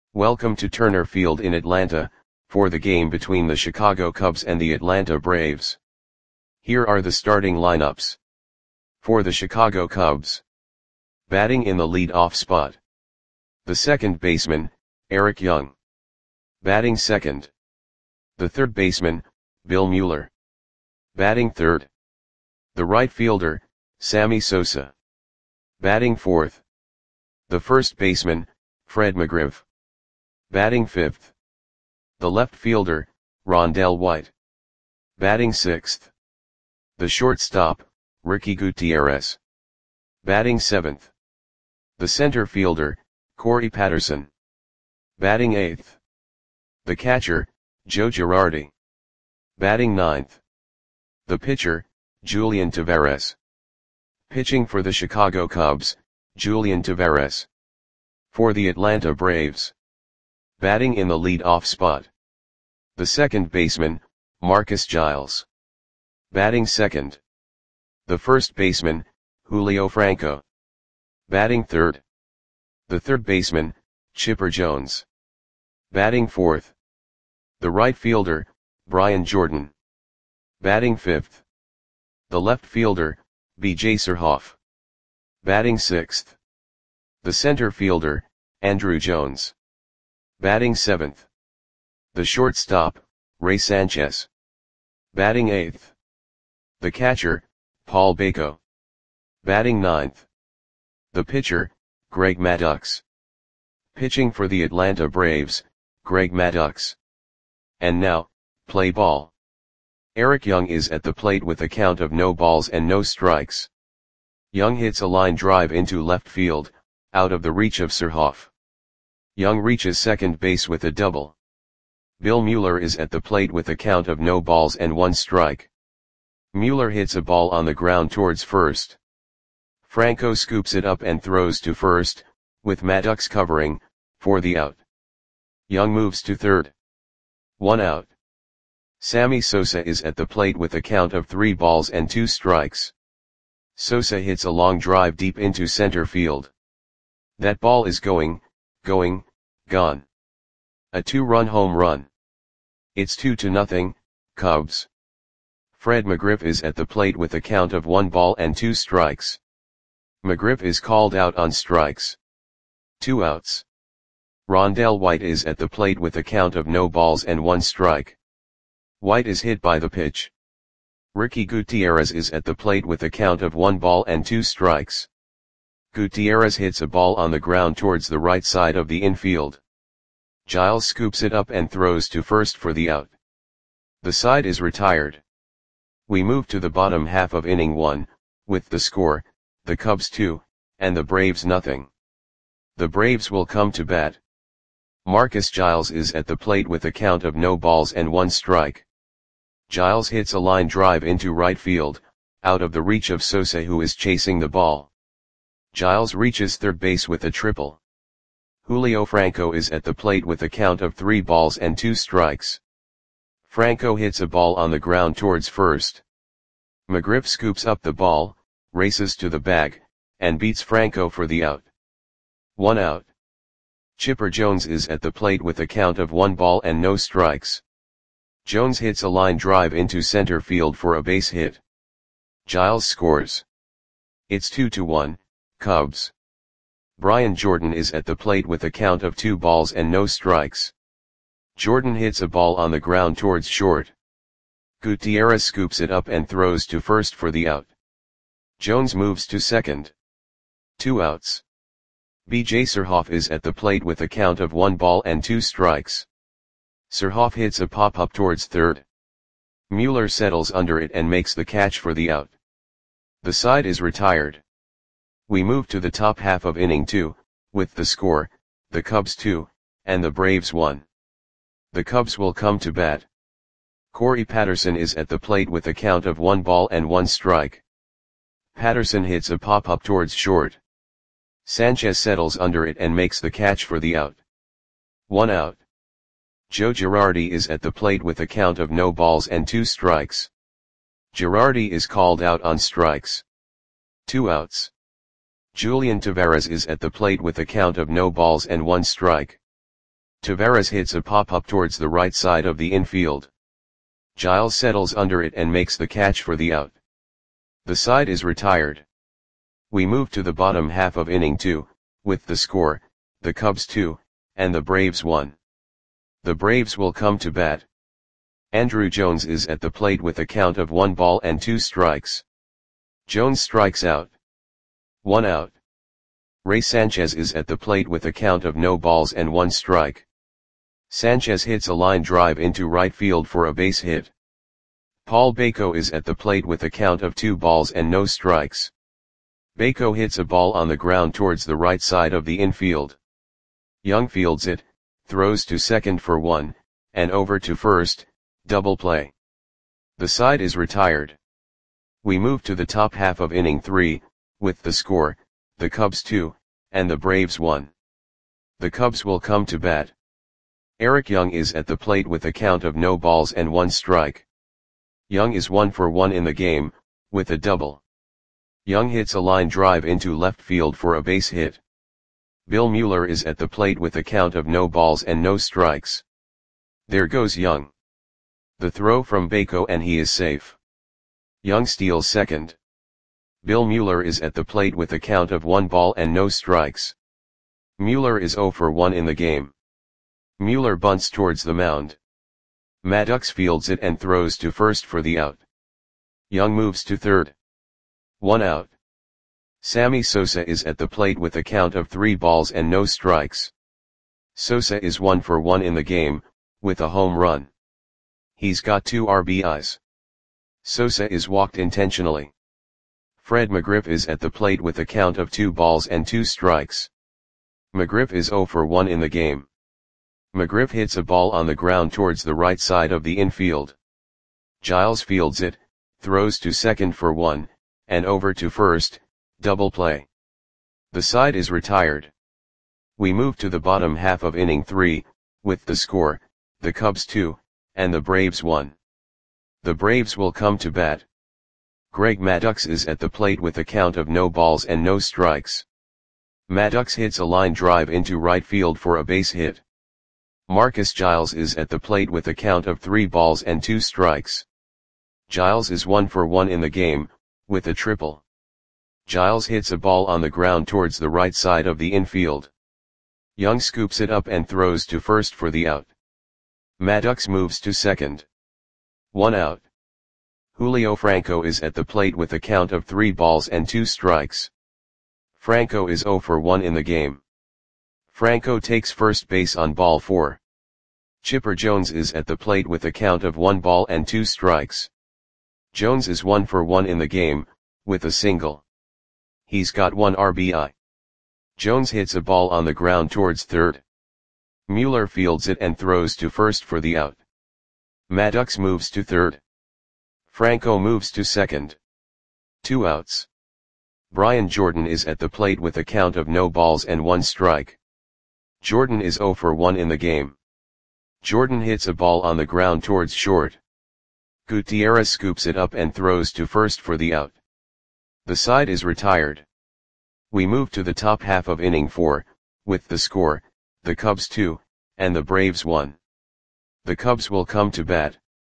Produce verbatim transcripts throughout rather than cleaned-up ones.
Welcome to Turner Field in Atlanta, for the game between the Chicago Cubs and the Atlanta Braves. Here are the starting lineups. For the Chicago Cubs. Batting in the lead-off spot. The second baseman, Eric Young. Batting second. The third baseman, Bill Mueller. Batting third. The right fielder, Sammy Sosa. Batting fourth. The first baseman, Fred McGriff. Batting fifth. The left fielder, Rondell White. Batting sixth. The shortstop, Ricky Gutierrez. Batting seventh. The center fielder, Corey Patterson. Batting eighth. The catcher, Joe Girardi. Batting ninth. The pitcher, Julian Tavarez. Pitching for the Chicago Cubs, Julian Tavarez. For the Atlanta Braves. Batting in the lead-off spot. The second baseman, Marcus Giles. Batting second. The first baseman, Julio Franco. Batting third. The third baseman, Chipper Jones. Batting fourth. The right fielder, Brian Jordan. Batting fifth. The left fielder, B J Surhoff. Batting sixth. The center fielder, Andruw Jones. Batting seventh. The shortstop, Ray Sanchez. Batting eighth. The catcher, Paul Bako. Batting ninth. The pitcher, Greg Maddux. Pitching for the Atlanta Braves, Greg Maddux. And now, play ball. Eric Young is at the plate with a count of no balls and no strikes. Young hits a line drive into left field, out of the reach of Surhoff. Young reaches second base with a double. Bill Mueller is at the plate with a count of no balls and one strike. Mueller hits a ball on the ground towards first. Franco scoops it up and throws to first, with Maddux covering, for the out. Young moves to third. One out. Sammy Sosa is at the plate with a count of three balls and two strikes. Sosa hits a long drive deep into center field. That ball is going, going, gone. A two-run home run. It's two to nothing, Cubs. Fred McGriff is at the plate with a count of one ball and two strikes. McGriff is called out on strikes. Two outs. Rondell White is at the plate with a count of no balls and one strike. White is hit by the pitch. Ricky Gutierrez is at the plate with a count of one ball and two strikes. Gutierrez hits a ball on the ground towards the right side of the infield. Giles scoops it up and throws to first for the out. The side is retired. We move to the bottom half of inning one, with the score, the Cubs two, and the Braves nothing. The Braves will come to bat. Marcus Giles is at the plate with a count of no balls and one strike. Giles hits a line drive into right field, out of the reach of Sosa who is chasing the ball. Giles reaches third base with a triple. Julio Franco is at the plate with a count of three balls and two strikes. Franco hits a ball on the ground towards first. McGriff scoops up the ball, races to the bag, and beats Franco for the out. One out. Chipper Jones is at the plate with a count of one ball and no strikes. Jones hits a line drive into center field for a base hit. Giles scores. It's two to one, Cubs. Brian Jordan is at the plate with a count of two balls and no strikes. Jordan hits a ball on the ground towards short. Gutierrez scoops it up and throws to first for the out. Jones moves to second. Two outs. B J Surhoff is at the plate with a count of one ball and two strikes. Surhoff hits a pop-up towards third. Mueller settles under it and makes the catch for the out. The side is retired. We move to the top half of inning two, with the score, the Cubs two, and the Braves one. The Cubs will come to bat. Corey Patterson is at the plate with a count of one ball and one strike. Patterson hits a pop-up towards short. Sanchez settles under it and makes the catch for the out. One out. Joe Girardi is at the plate with a count of no balls and two strikes. Girardi is called out on strikes. Two outs. Julian Tavarez is at the plate with a count of no balls and one strike. Tavares hits a pop-up towards the right side of the infield. Giles settles under it and makes the catch for the out. The side is retired. We move to the bottom half of inning two, with the score, the Cubs two, and the Braves one. The Braves will come to bat. Andruw Jones is at the plate with a count of one ball and two strikes. Jones strikes out. One out. Ray Sanchez is at the plate with a count of no balls and one strike. Sanchez hits a line drive into right field for a base hit. Paul Bako is at the plate with a count of two balls and no strikes. Bako hits a ball on the ground towards the right side of the infield. Young fields it, throws to second for one, and over to first, double play. The side is retired. We move to the top half of inning three, with the score, the Cubs two, and the Braves one. The Cubs will come to bat. Eric Young is at the plate with a count of no balls and one strike. Young is one for one in the game, with a double. Young hits a line drive into left field for a base hit. Bill Mueller is at the plate with a count of no balls and no strikes. There goes Young. The throw from Bako and he is safe. Young steals second. Bill Mueller is at the plate with a count of one ball and no strikes. Mueller is zero for one in the game. Mueller bunts towards the mound. Maddox fields it and throws to first for the out. Young moves to third. One out. Sammy Sosa is at the plate with a count of three balls and no strikes. Sosa is one for one in the game, with a home run. He's got two R B Is. Sosa is walked intentionally. Fred McGriff is at the plate with a count of two balls and two strikes. McGriff is zero for one in the game. McGriff hits a ball on the ground towards the right side of the infield. Giles fields it, throws to second for one, and over to first, double play. The side is retired. We move to the bottom half of inning three, with the score, the Cubs two, and the Braves one. The Braves will come to bat. Greg Maddux is at the plate with a count of no balls and no strikes. Maddux hits a line drive into right field for a base hit. Marcus Giles is at the plate with a count of three balls and two strikes. Giles is one for one in the game, with a triple. Giles hits a ball on the ground towards the right side of the infield. Young scoops it up and throws to first for the out. Maddux moves to second. One out. Julio Franco is at the plate with a count of three balls and two strikes. Franco is zero for one in the game. Franco takes first base on ball four. Chipper Jones is at the plate with a count of one ball and two strikes. Jones is one for one in the game, with a single. He's got one R B I. Jones hits a ball on the ground towards third. Mueller fields it and throws to first for the out. Maddux moves to third. Franco moves to second. Two outs. Brian Jordan is at the plate with a count of no balls and one strike. Jordan is zero for one in the game. Jordan hits a ball on the ground towards short. Gutierrez scoops it up and throws to first for the out. The side is retired. We move to the top half of inning four, with the score, the Cubs two, and the Braves one. The Cubs will come to bat.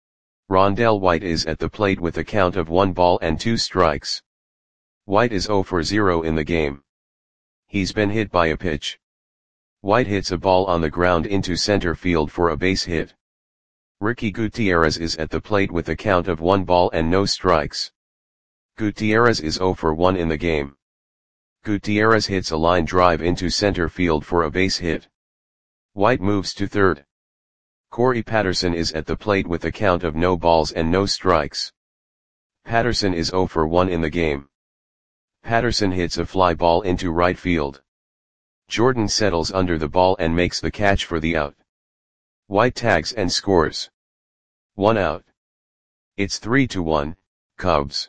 Rondell White is at the plate with a count of one ball and two strikes. White is zero for zero in the game. He's been hit by a pitch. White hits a ball on the ground into center field for a base hit. Ricky Gutierrez is at the plate with a count of one ball and no strikes. Gutierrez is zero for one in the game. Gutierrez hits a line drive into center field for a base hit. White moves to third. Corey Patterson is at the plate with a count of no balls and no strikes. Patterson is zero for one in the game. Patterson hits a fly ball into right field. Jordan settles under the ball and makes the catch for the out. White tags and scores. One out. It's three to one, Cubs.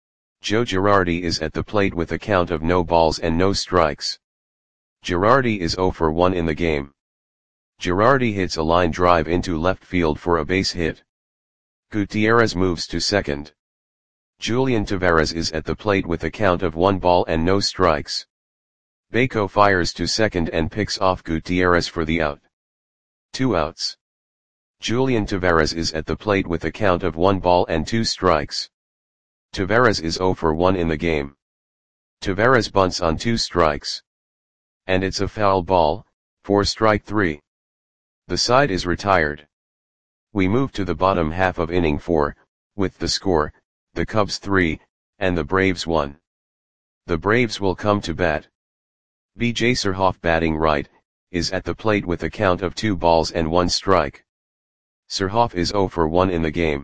Joe Girardi is at the plate with a count of no balls and no strikes. Girardi is zero for one in the game. Girardi hits a line drive into left field for a base hit. Gutierrez moves to second. Julian Tavares is at the plate with a count of one ball and no strikes. Bako fires to second and picks off Gutierrez for the out. Two outs. Julian Taveras is at the plate with a count of one ball and two strikes. Taveras is zero for one in the game. Taveras bunts on two strikes. And it's a foul ball, for strike three. The side is retired. We move to the bottom half of inning four, with the score, the Cubs three, and the Braves one. The Braves will come to bat. B J Surhoff, batting right, is at the plate with a count of two balls and one strike. Surhoff is zero for one in the game.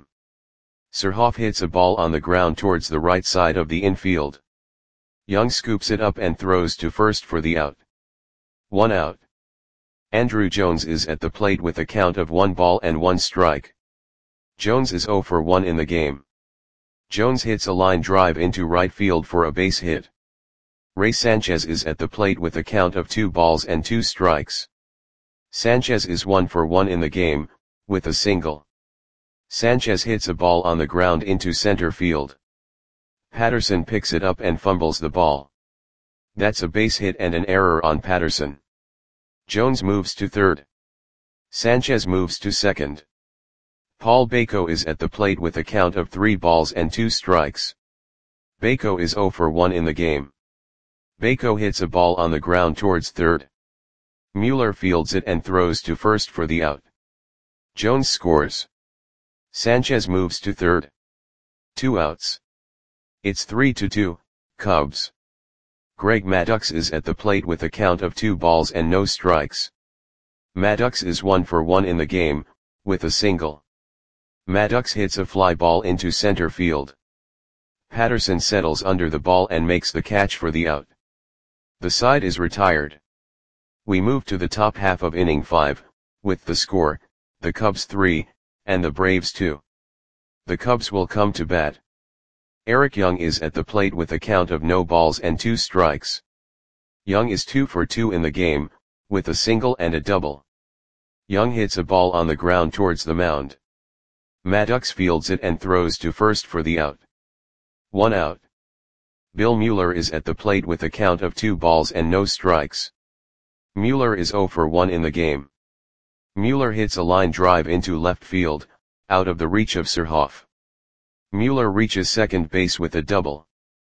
Surhoff hits a ball on the ground towards the right side of the infield. Young scoops it up and throws to first for the out. One out. Andruw Jones is at the plate with a count of one ball and one strike. Jones is zero for one in the game. Jones hits a line drive into right field for a base hit. Ray Sanchez is at the plate with a count of two balls and two strikes. Sanchez is one for one in the game, with a single. Sanchez hits a ball on the ground into center field. Patterson picks it up and fumbles the ball. That's a base hit and an error on Patterson. Jones moves to third. Sanchez moves to second. Paul Bako is at the plate with a count of three balls and two strikes. Bako is zero for one in the game. Bako hits a ball on the ground towards third. Mueller fields it and throws to first for the out. Jones scores. Sanchez moves to third. Two outs. It's three to two, Cubs. Greg Maddux is at the plate with a count of two balls and no strikes. Maddux is one for one in the game, with a single. Maddux hits a fly ball into center field. Patterson settles under the ball and makes the catch for the out. The side is retired. We move to the top half of inning five, with the score, the Cubs three, and the Braves two. The Cubs will come to bat. Eric Young is at the plate with a count of no balls and two strikes. Young is two for two in the game, with a single and a double. Young hits a ball on the ground towards the mound. Maddux fields it and throws to first for the out. One out. Bill Mueller is at the plate with a count of two balls and no strikes. Mueller is zero for one in the game. Mueller hits a line drive into left field, out of the reach of Surhoff. Mueller reaches second base with a double.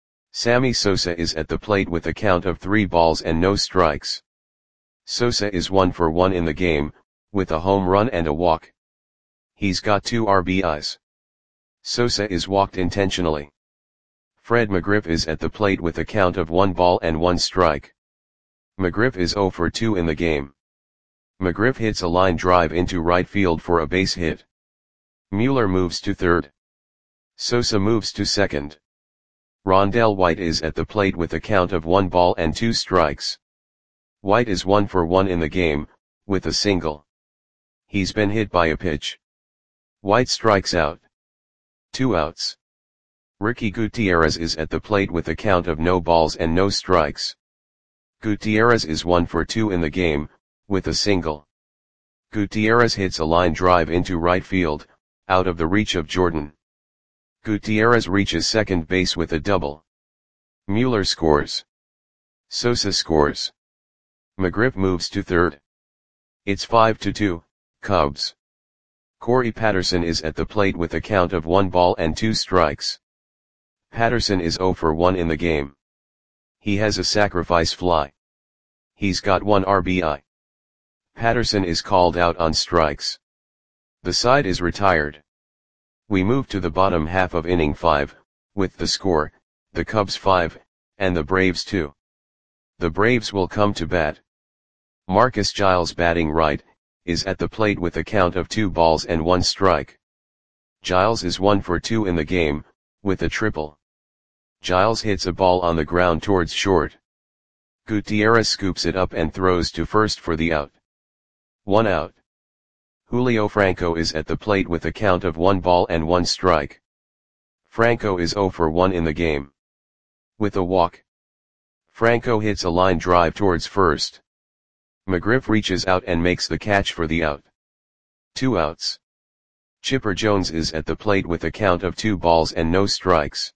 Sammy Sosa is at the plate with a count of three balls and no strikes. Sosa is one for one in the game, with a home run and a walk. He's got two R B Is. Sosa is walked intentionally. Fred McGriff is at the plate with a count of one ball and one strike. McGriff is zero for two in the game. McGriff hits a line drive into right field for a base hit. Mueller moves to third. Sosa moves to second. Rondell White is at the plate with a count of one ball and two strikes. White is one for one in the game, with a single. He's been hit by a pitch. White strikes out. Two outs. Ricky Gutierrez is at the plate with a count of no balls and no strikes. Gutierrez is one for two in the game, with a single. Gutierrez hits a line drive into right field, out of the reach of Jordan. Gutierrez reaches second base with a double. Mueller scores. Sosa scores. McGriff moves to third. It's five to two, Cubs. Corey Patterson is at the plate with a count of one ball and two strikes. Patterson is zero for one in the game. He has a sacrifice fly. He's got one R B I. Patterson is called out on strikes. The side is retired. We move to the bottom half of inning five, with the score, the Cubs five, and the Braves two. The Braves will come to bat. Marcus Giles, batting right, is at the plate with a count of two balls and one strike. Giles is one for two in the game, with a triple. Giles hits a ball on the ground towards short. Gutierrez scoops it up and throws to first for the out. One out. Julio Franco is at the plate with a count of one ball and one strike. Franco is zero for one in the game. With a walk. Franco hits a line drive towards first. McGriff reaches out and makes the catch for the out. Two outs. Chipper Jones is at the plate with a count of two balls and no strikes.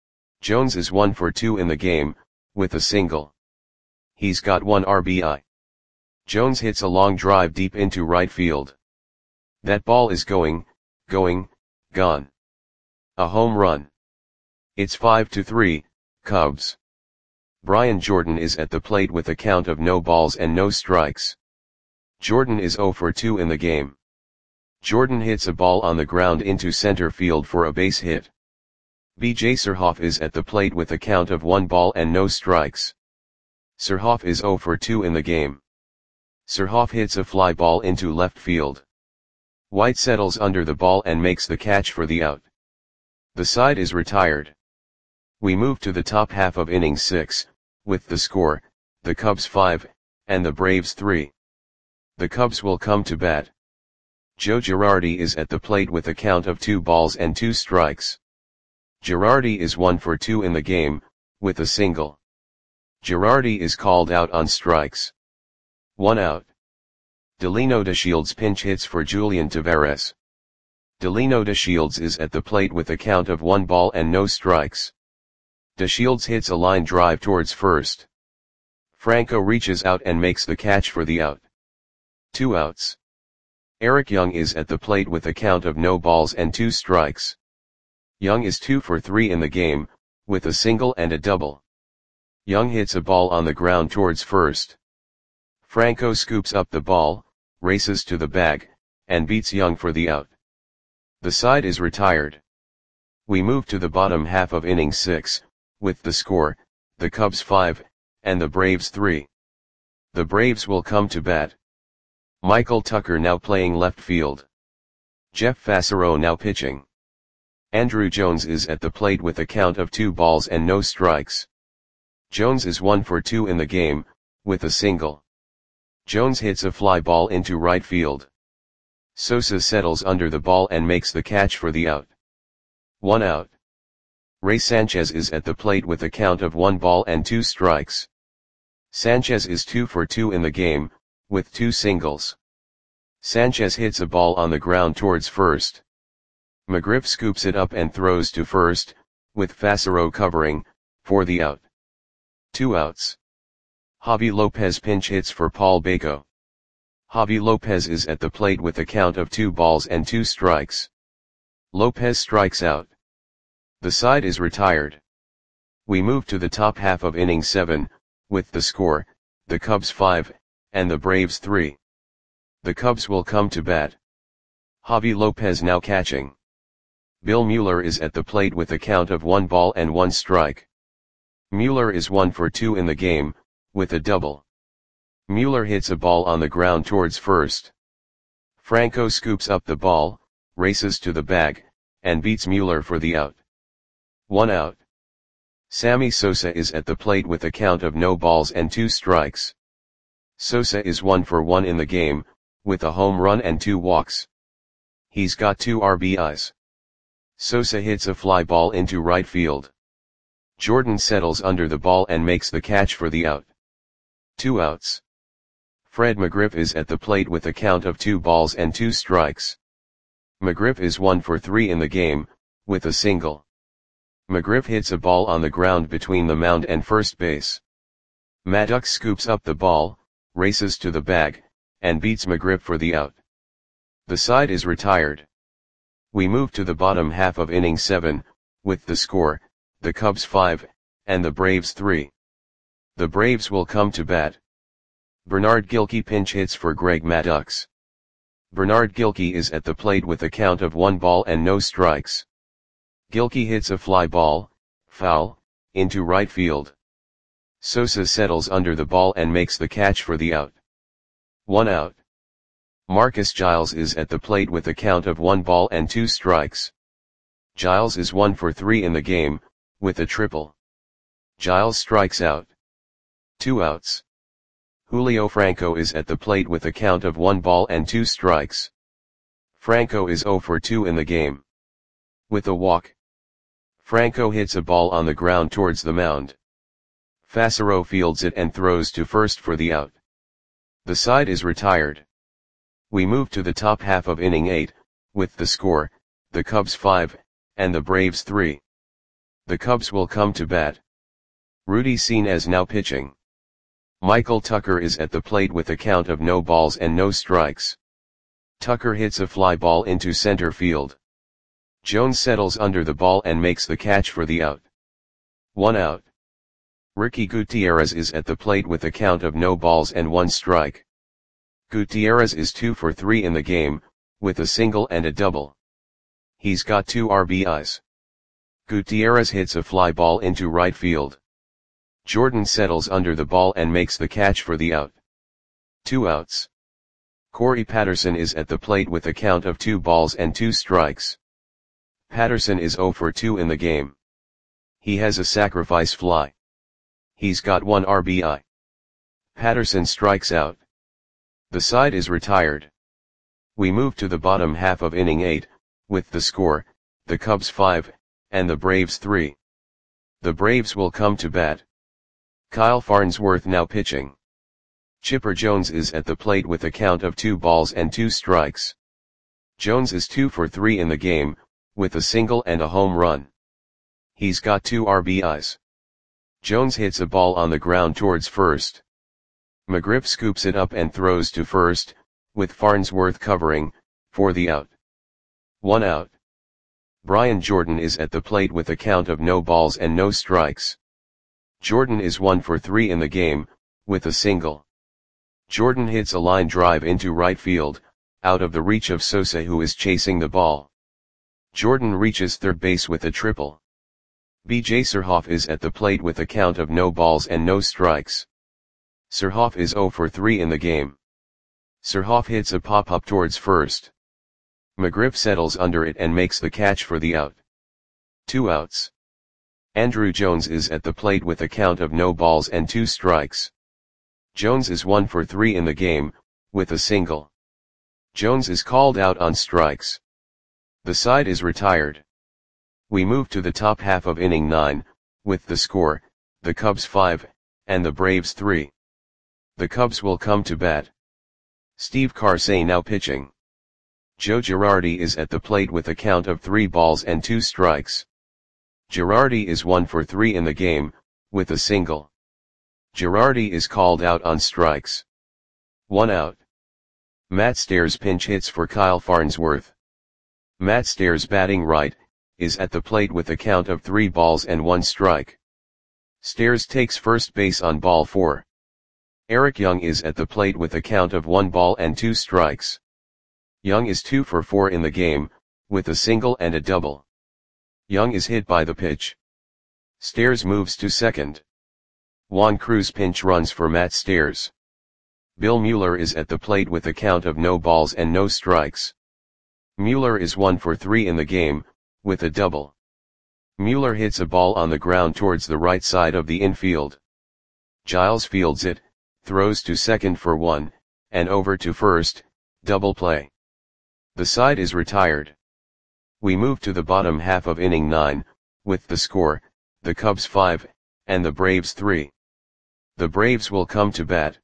Jones is one for two in the game, with a single. He's got one R B I. Jones hits a long drive deep into right field. That ball is going, going, gone. A home run. It's five to three, Cubs. Brian Jordan is at the plate with a count of no balls and no strikes. Jordan is zero for two in the game. Jordan hits a ball on the ground into center field for a base hit. B J Surhoff is at the plate with a count of one ball and no strikes. Surhoff is zero for two in the game. Surhoff hits a fly ball into left field. White settles under the ball and makes the catch for the out. The side is retired. We move to the top half of inning six, with the score, the Cubs five, and the Braves three. The Cubs will come to bat. Joe Girardi is at the plate with a count of two balls and two strikes. Girardi is one for two in the game, with a single. Girardi is called out on strikes. One out. Delino DeShields pinch hits for Julian Taveras. Delino DeShields is at the plate with a count of one ball and no strikes. DeShields hits a line drive towards first. Franco reaches out and makes the catch for the out. Two outs. Eric Young is at the plate with a count of no balls and two strikes. Young is two for three in the game, with a single and a double. Young hits a ball on the ground towards first. Franco scoops up the ball, races to the bag, and beats Young for the out. The side is retired. We move to the bottom half of inning six, with the score, the Cubs five, and the Braves three. The Braves will come to bat. Michael Tucker now playing left field. Jeff Fassero now pitching. Andrew Jones is at the plate with a count of two balls and no strikes. Jones is one for two in the game, with a single. Jones hits a fly ball into right field. Sosa settles under the ball and makes the catch for the out. One out. Ray Sanchez is at the plate with a count of one ball and two strikes. Sanchez is two for two in the game, with two singles. Sanchez hits a ball on the ground towards first. McGriff scoops it up and throws to first, with Fassero covering, for the out. Two outs. Javi Lopez pinch hits for Paul Baco. Javi Lopez is at the plate with a count of two balls and two strikes. Lopez strikes out. The side is retired. We move to the top half of inning seven, with the score, the Cubs five, and the Braves three. The Cubs will come to bat. Javi Lopez now catching. Bill Mueller is at the plate with a count of one ball and one strike. Mueller is one for two in the game, with a double. Mueller hits a ball on the ground towards first. Franco scoops up the ball, races to the bag, and beats Mueller for the out. One out. Sammy Sosa is at the plate with a count of no balls and two strikes. Sosa is one for one in the game, with a home run and two walks. He's got two R B Is. Sosa hits a fly ball into right field. Jordan settles under the ball and makes the catch for the out. Two outs. Fred McGriff is at the plate with a count of two balls and two strikes. McGriff is one for three in the game, with a single. McGriff hits a ball on the ground between the mound and first base. Maddox scoops up the ball, races to the bag, and beats McGriff for the out. The side is retired. We move to the bottom half of inning seven, with the score, the Cubs five, and the Braves three. The Braves will come to bat. Bernard Gilkey pinch hits for Greg Maddox. Bernard Gilkey is at the plate with a count of one ball and no strikes. Gilkey hits a fly ball, foul, into right field. Sosa settles under the ball and makes the catch for the out. One out. Marcus Giles is at the plate with a count of one ball and two strikes. Giles is one for three in the game, with a triple. Giles strikes out. Two outs. Julio Franco is at the plate with a count of one ball and two strikes. Franco is zero for two in the game. With a walk. Franco hits a ball on the ground towards the mound. Fassero fields it and throws to first for the out. The side is retired. We move to the top half of inning eight, with the score, the Cubs five, and the Braves three. The Cubs will come to bat. Rudy Sines now pitching. Michael Tucker is at the plate with a count of no balls and no strikes. Tucker hits a fly ball into center field. Jones settles under the ball and makes the catch for the out. One out. Ricky Gutierrez is at the plate with a count of no balls and one strike. Gutierrez is two for three in the game, with a single and a double. He's got two R B Is. Gutierrez hits a fly ball into right field. Jordan settles under the ball and makes the catch for the out. Two outs. Corey Patterson is at the plate with a count of two balls and two strikes. Patterson is zero for two in the game. He has a sacrifice fly. He's got one R B I. Patterson strikes out. The side is retired. We move to the bottom half of inning eight, with the score, the Cubs five, and the Braves three. The Braves will come to bat. Kyle Farnsworth now pitching. Chipper Jones is at the plate with a count of two balls and two strikes. Jones is two for three in the game, with a single and a home run. He's got two R B Is. Jones hits a ball on the ground towards first. McGriff scoops it up and throws to first, with Farnsworth covering, for the out. One out. Brian Jordan is at the plate with a count of no balls and no strikes. Jordan is one for three in the game, with a single. Jordan hits a line drive into right field, out of the reach of Sosa, who is chasing the ball. Jordan reaches third base with a triple. B J Surhoff is at the plate with a count of no balls and no strikes. Surhoff is zero for three in the game. Surhoff hits a pop-up towards first. McGriff settles under it and makes the catch for the out. Two outs. Andrew Jones is at the plate with a count of no balls and two strikes. Jones is one for three in the game, with a single. Jones is called out on strikes. The side is retired. We move to the top half of inning nine, with the score, the Cubs five, and the Braves three. The Cubs will come to bat. Steve Karsay now pitching. Joe Girardi is at the plate with a count of three balls and two strikes. Girardi is one for three in the game, with a single. Girardi is called out on strikes. One out. Matt Stairs pinch hits for Kyle Farnsworth. Matt Stairs, batting right, is at the plate with a count of three balls and one strike. Stairs takes first base on ball four. Eric Young is at the plate with a count of one ball and two strikes. Young is two for four in the game, with a single and a double. Young is hit by the pitch. Stairs moves to second. Juan Cruz pinch runs for Matt Stairs. Bill Mueller is at the plate with a count of no balls and no strikes. Mueller is one for three in the game, with a double. Mueller hits a ball on the ground towards the right side of the infield. Giles fields it, throws to second for one, and over to first, double play. The side is retired. We move to the bottom half of inning nine, with the score, the Cubs five, and the Braves three. The Braves will come to bat.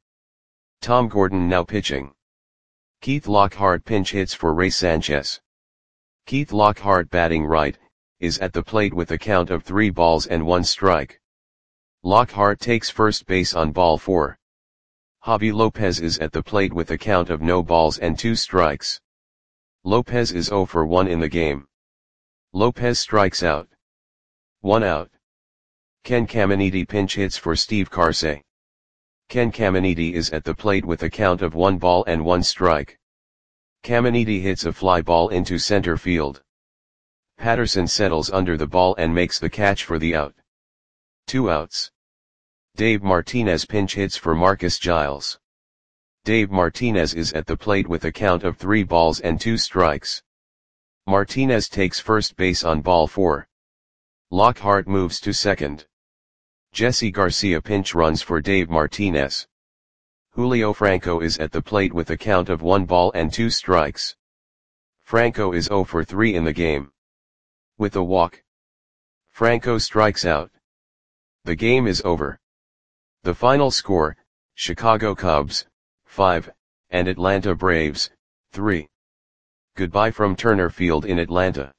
Tom Gordon now pitching. Keith Lockhart pinch hits for Ray Sanchez. Keith Lockhart, batting right, is at the plate with a count of three balls and one strike. Lockhart takes first base on ball four. Javi Lopez is at the plate with a count of no balls and two strikes. Lopez is zero for one in the game. Lopez strikes out. One out. Ken Caminiti pinch hits for Steve Karsay. Ken Caminiti is at the plate with a count of one ball and one strike. Caminiti hits a fly ball into center field. Patterson settles under the ball and makes the catch for the out. Two outs. Dave Martinez pinch hits for Marcus Giles. Dave Martinez is at the plate with a count of three balls and two strikes. Martinez takes first base on ball four. Lockhart moves to second. Jesse Garcia pinch runs for Dave Martinez. Julio Franco is at the plate with a count of one ball and two strikes. Franco is zero for three in the game. With a walk, Franco strikes out. The game is over. The final score, Chicago Cubs, five, and Atlanta Braves, three. Goodbye from Turner Field in Atlanta.